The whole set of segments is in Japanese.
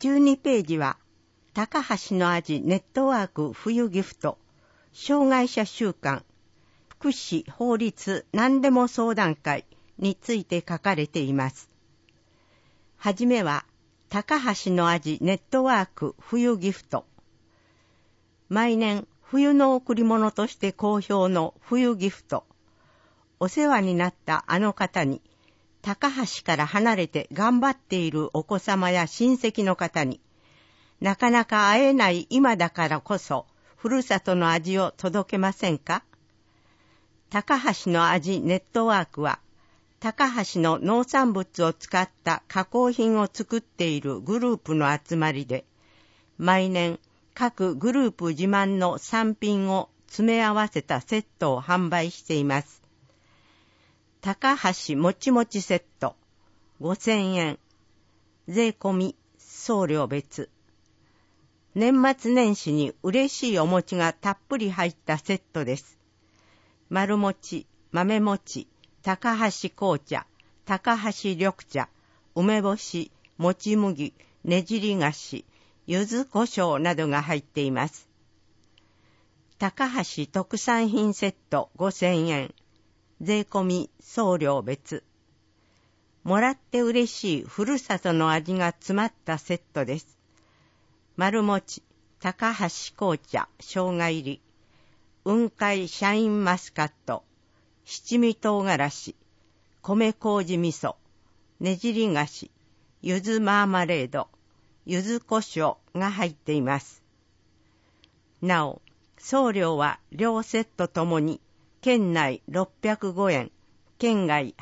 12ページは、高橋の味ネットワーク冬ギフト、障害者週間、福祉法律何でも相談会について書かれています。はじめは、高橋の味ネットワーク冬ギフト。毎年冬の贈り物として好評の冬ギフト。お世話になったあの方に、高橋から離れて頑張っているお子様や親戚の方に、なかなか会えない今だからこそ、ふるさとの味を届けませんか？高橋の味ネットワークは、高橋の農産物を使った加工品を作っているグループの集まりで、毎年各グループ自慢の産品を詰め合わせたセットを販売しています。高橋もちもちセット5000円、税込み送料別。年末年始に嬉しいお餅がたっぷり入ったセットです。丸餅、豆餅、高橋紅茶、高橋緑茶、梅干し、もち麦、ねじり菓子、柚子胡椒などが入っています。高橋特産品セット5000円、税込み送料別。もらって嬉しいふるさとの味が詰まったセットです。丸餅、高橋紅茶、生姜入り、雲海シャインマスカット、七味唐辛子、米麹味噌、ねじり菓子、柚子マーマレード、柚子胡椒が入っています。なお、送料は両セットともに県内605円、県外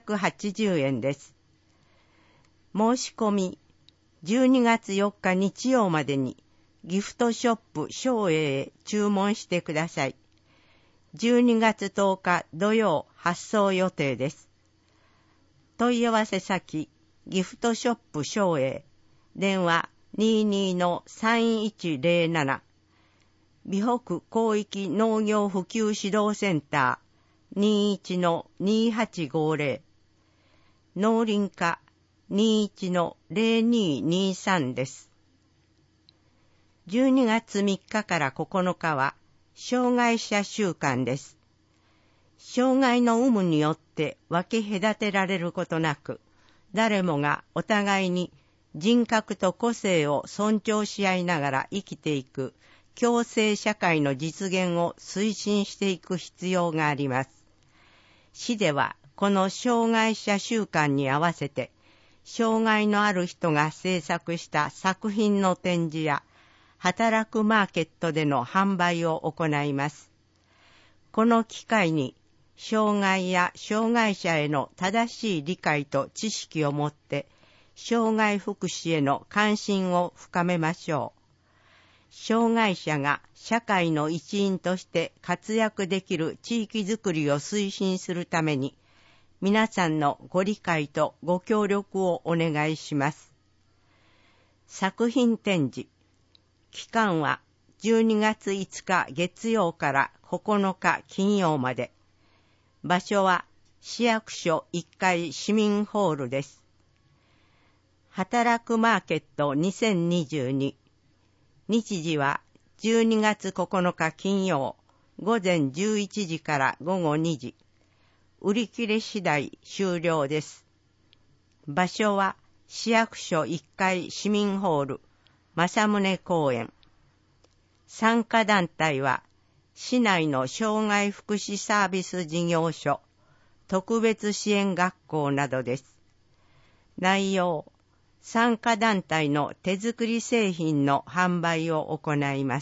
880円です。申し込み、12月4日日曜までにギフトショップ松栄へ注文してください。12月10日土曜発送予定です。問い合わせ先、ギフトショップ松栄、電話 22-3107、美北広域農業普及指導センター 21-2850、農林課 21-0223 です。12月3日から9日は障害者週間です。障害の有無によって分け隔てられることなく、誰もがお互いに人格と個性を尊重し合いながら生きていく共生社会の実現を推進していく必要があります。市ではこの障害者週間に合わせて、障害のある人が制作した作品の展示や働くマーケットでの販売を行います。この機会に、障害や障害者への正しい理解と知識を持って、障害福祉への関心を深めましょう。障害者が社会の一員として活躍できる地域づくりを推進するために、皆さんのご理解とご協力をお願いします。作品展示。期間は12月5日月曜から9日金曜まで。場所は市役所1階市民ホールです。働くマーケット2022。日時は12月9日金曜午前11時から午後2時。売り切れ次第終了です。場所は市役所1階市民ホール正宗公園。参加団体は市内の障害福祉サービス事業所、特別支援学校などです。内容、参加団体の手作り製品の販売を行います。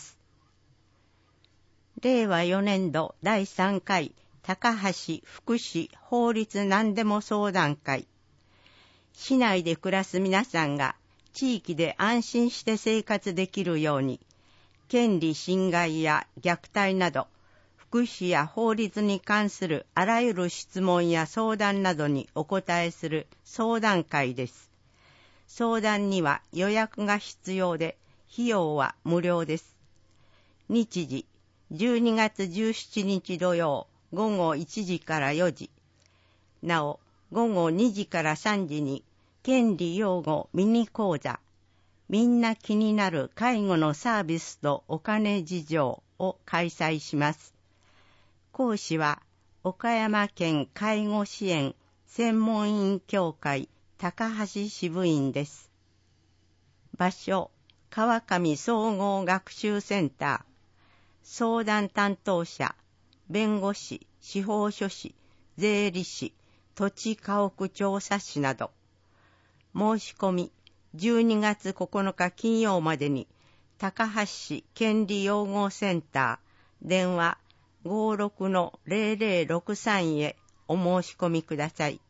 令和4年度第3回高橋福祉法律何でも相談会。市内で暮らす皆さんが地域で安心して生活できるように、権利侵害や虐待など、福祉や法律に関するあらゆる質問や相談などにお答えする相談会です。相談には予約が必要で、費用は無料です。日時、12月17日土曜、午後1時から4時。なお、午後2時から3時に、権利擁護ミニ講座、 みんな気になる介護のサービスとお金事情を開催します。講師は岡山県介護支援専門員協会高橋支部員です。場所、川上総合学習センター。相談担当者、弁護士、司法書士、税理士、土地家屋調査士など。申し込み、12月9日金曜までに、高橋市権利養護センター、電話 56-0063 へお申し込みください。